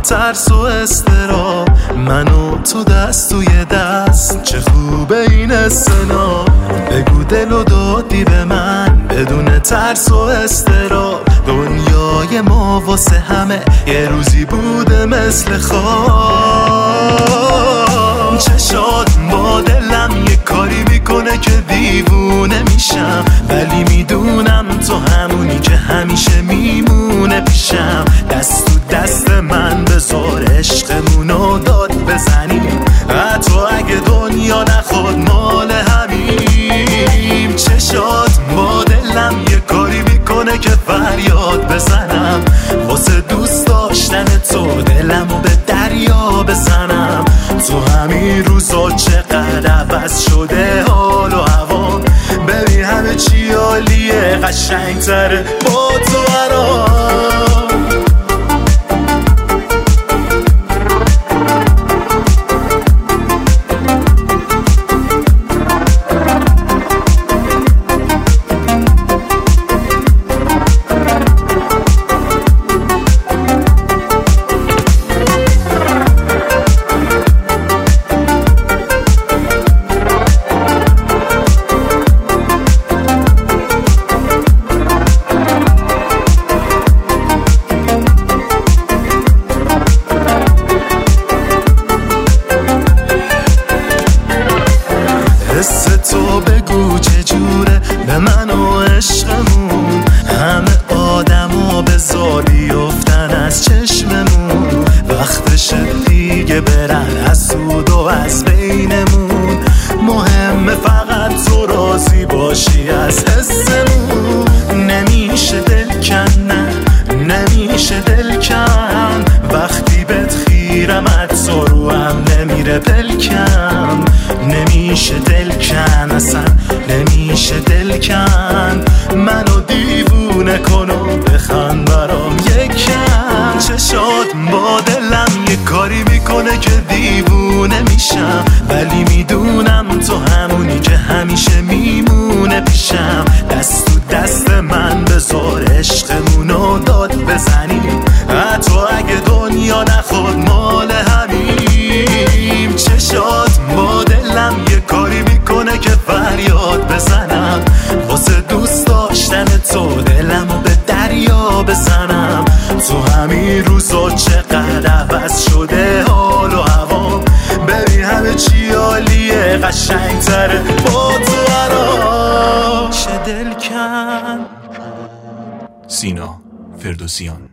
ترس و استراب، من و تو دست توی دست، چه خوبه این استنا. بگو دلو دادی به من بدون ترس و استراب، دنیای ما واسه همه یه روزی بوده مثل خواب. چشات با دلم یه کاری میکنه که دیوونه میشم، ولی میدونم تو همونی که همیشه میمونه پیشم. دست تو دست من بذار عشقمونو داد بزنیم، حتی اگه دنیا نخواد مال همیم. چشات با دلم یه کاری میکنه که فریاد بزنم، واسه دوست داشتن تو دلمو به دریا بزنم. تو همین روزا چقدر عوض شده حال و هوا، ببین همه چی عالیه، قشنگتره با تو برام. حس تو بگو چجوره به من و عشقمون، همه آدما بذار بیفتن از چشممون. وقتش دیگه برن از سود و از بینمون، مهمه فقط تو راضی باشی از حسمون. نمیشه دل کن، نه نمیشه دل کن، وقتی بهت خیرم حتی رو هم نمیره پلکم. نمیشه دل کن، اصلا نمیشه دل کن، منو دیوونه کن و بخند برام یکم. چشات با دلم یه کاری میکنه که دیوونه میشم، ولی میدونم تو همونی که همیشه میمونه پیشم. دست تو دست من بذار عشقمونو داد بزنیم، حتی اگه دنیا نخواد مال همیم. چشات با دلم یه کاری میکنه که فریاد بزنم، واسه دوست داشتن تو دلمو به دریا بزنم. تو همین روزا چقدر عوض شده حال و هوا، ببین همه چی عالیه، قشنگتره با تو برام. چه دل کن. سینا فردوسیان.